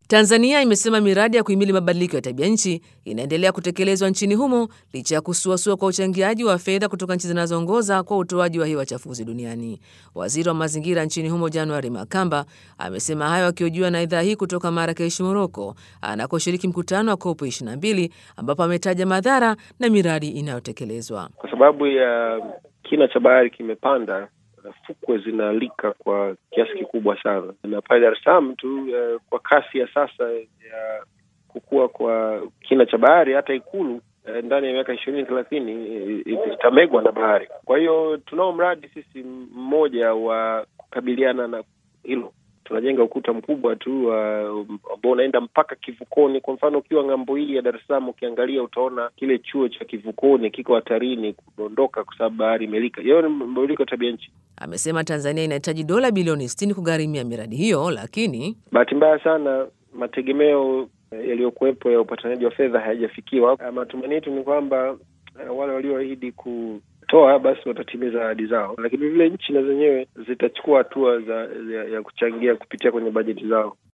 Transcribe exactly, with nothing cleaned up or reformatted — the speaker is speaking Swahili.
Tanzania imesema miradi ya kuhimili mabadiliko ya tabia nchi inaendelea kutekelezwa nchini humo licha ya kusuasua kwa uchangiaji wa fedha kutoka nchi zinazoongoza kwa utoaji wa hewa chafuzi duniani. Waziri wa mazingira nchini humo January Makamba amesema hayo akihojiwa na idhaa hii kutoka Marrakesh, Morocco, anakoshiriki mkutano wa COP ishirini na mbili ambapo ametaja madhara na miradi inayotekelezwa. Kwa sababu ya kina cha bahari kimepanda, fukwe zinalika kwa kiasi kikubwa sana, na pale Dar es Salaam tu uh, kwa kasi ya sasa ya kukua kwa kina cha bahari, hata Ikulu uh, ndani ya miaka ishirini thelathini itamegwa na bahari. Kwa hiyo tunao mradi sisi mmoja wa kukabiliana na hilo. Tunajenga ukuta mkubwa tu ambao uh, unaenda mpaka kivukoni. Kwa mfano, ukiwa ng'ambo hii ya Dar es Salaam ukiangalia utaona kile chuo cha kivukoni kiko hatarini kudondoka kwa sababu bahari imelika. Hiyo ni mabadiliko ya tabia nchi. Amesema Tanzania inahitaji dola bilioni sitini kugharimia miradi hiyo, lakini bahati mbaya sana mategemeo yaliyokuwepo ya upatanaji wa fedha hayajafikiwa. Matumaini yetu ni kwamba wale walioahidi kutoa basi watatimiza ahadi zao, lakini vile nchi na zenyewe zitachukua hatua za ya, ya kuchangia kupitia kwenye bajeti zao.